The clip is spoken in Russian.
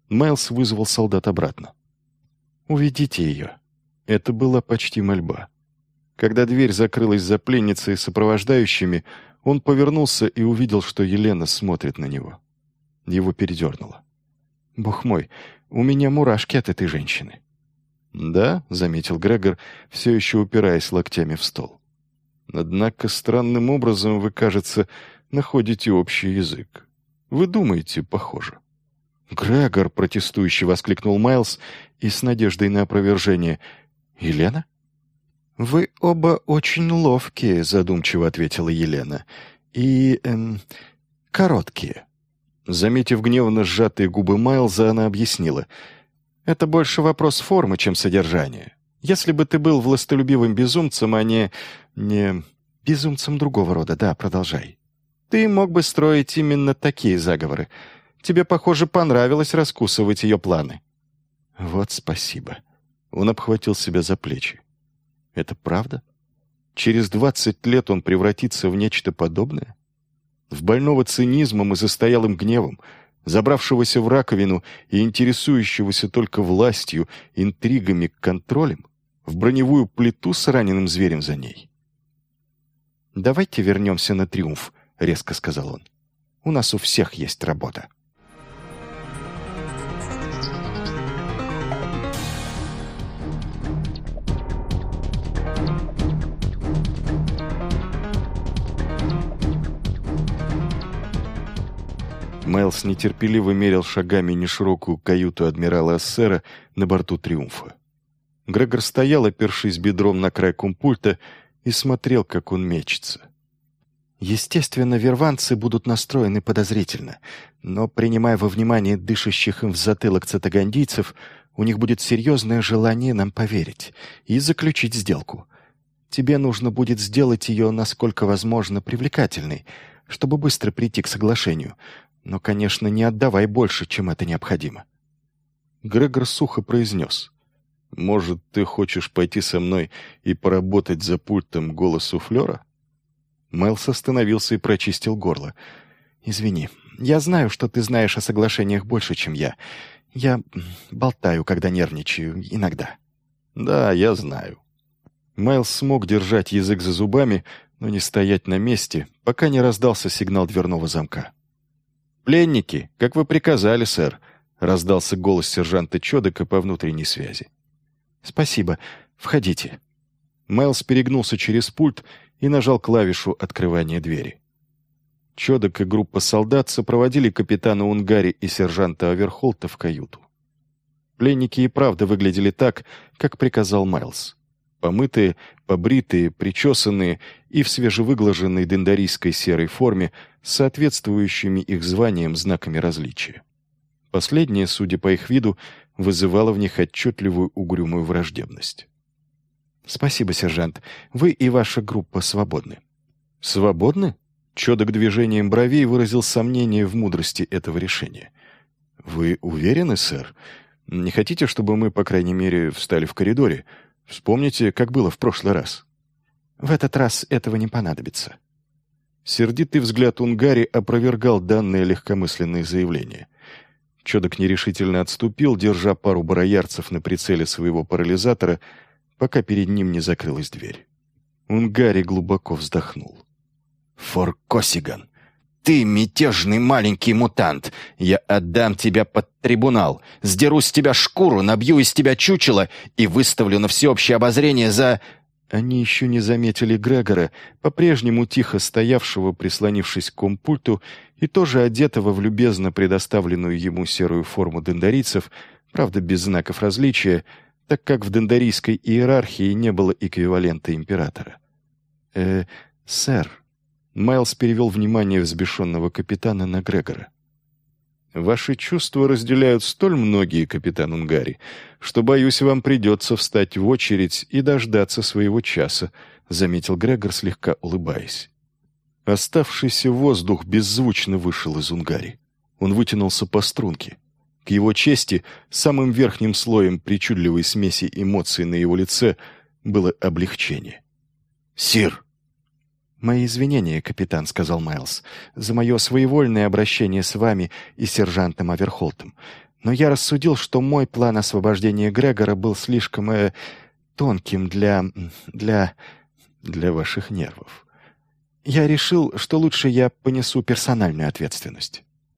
Майлз вызвал солдат обратно. «Уведите ее». Это была почти мольба. Когда дверь закрылась за пленницей и сопровождающими, он повернулся и увидел, что Елена смотрит на него. Его передернуло. «Бог мой, у меня мурашки от этой женщины». «Да», — заметил Грегор, все еще упираясь локтями в стол. «Однако странным образом вы, кажется, находите общий язык. Вы думаете, похоже». «Грегор!» — протестующе воскликнул Майлз и с надеждой на опровержение. «Елена?» «Вы оба очень ловкие», — задумчиво ответила Елена. «И... короткие». Заметив гневно сжатые губы Майлза, она объяснила. «Это больше вопрос формы, чем содержания. Если бы ты был властолюбивым безумцем, а не... безумцем другого рода, да, продолжай. Ты мог бы строить именно такие заговоры. Тебе, похоже, понравилось раскусывать ее планы». «Вот спасибо». Он обхватил себя за плечи. «Это правда? Через 20 лет он превратится в нечто подобное? В больного цинизмом и застоялым гневом, забравшегося в раковину и интересующегося только властью, интригами, контролем? В броневую плиту с раненым зверем за ней?» «Давайте вернемся на Триумф», — резко сказал он. «У нас у всех есть работа». Майлз нетерпеливо мерил шагами неширокую каюту адмирала Ассера на борту «Триумфа». Грегор стоял, опершись бедром на край компульта, и смотрел, как он мечется. Естественно, верванцы будут настроены подозрительно, но, принимая во внимание дышащих им в затылок цитагандийцев, у них будет серьезное желание нам поверить и заключить сделку. Тебе нужно будет сделать ее, насколько возможно, привлекательной, чтобы быстро прийти к соглашению. Но, конечно, не отдавай больше, чем это необходимо. Грегор сухо произнес. «Может, ты хочешь пойти со мной и поработать за пультом голос-суфлера?» Майлз остановился и прочистил горло. «Извини, я знаю, что ты знаешь о соглашениях больше, чем я. Я болтаю, когда нервничаю, иногда». «Да, я знаю». Майлз смог держать язык за зубами, но не стоять на месте, пока не раздался сигнал дверного замка. «Пленники, как вы приказали, сэр», — раздался голос сержанта Чодека по внутренней связи. «Спасибо. Входите». Майлз перегнулся через пульт и нажал клавишу открывания двери. Чодек и группа солдат сопроводили капитана Унгари и сержанта Аверхолта в каюту. Пленники и правда выглядели так, как приказал Майлз. Помытые, побритые, причесанные и в свежевыглаженной дендарийской серой форме с соответствующими их званиям знаками различия. Последнее, судя по их виду, вызывало в них отчетливую угрюмую враждебность. «Спасибо, сержант. Вы и ваша группа свободны». «Свободны?» Чодок движением бровей выразил сомнение в мудрости этого решения. «Вы уверены, сэр? Не хотите, чтобы мы, по крайней мере, встали в коридоре? Вспомните, как было в прошлый раз». «В этот раз этого не понадобится». Сердитый взгляд Унгари опровергал данное легкомысленное заявление. Чодок нерешительно отступил, держа пару бароярцев на прицеле своего парализатора, пока перед ним не закрылась дверь. Унгари глубоко вздохнул. «Форкосиган, ты мятежный маленький мутант! Я отдам тебя под трибунал, сдеру с тебя шкуру, набью из тебя чучело и выставлю на всеобщее обозрение за...» Они еще не заметили Грегора, по-прежнему тихо стоявшего, прислонившись к компульту, и тоже одетого в любезно предоставленную ему серую форму дендарийцев, правда, без знаков различия, так как в дендарийской иерархии не было эквивалента императора. Сэр», — Майлз перевел внимание взбешенного капитана на Грегора. «Ваши чувства разделяют столь многие, капитан Унгари, что, боюсь, вам придется встать в очередь и дождаться своего часа», — заметил Грегор, слегка улыбаясь. Оставшийся воздух беззвучно вышел из Унгари. Он вытянулся по струнке. К его чести, самым верхним слоем причудливой смеси эмоций на его лице было облегчение. «Сир!» «Мои извинения, капитан», — сказал Майлз, — «за мое своевольное обращение с вами и сержантом Аверхолтом. Но я рассудил, что мой план освобождения Грегора был слишком тонким для ваших нервов. Я решил, что лучше я понесу персональную ответственность.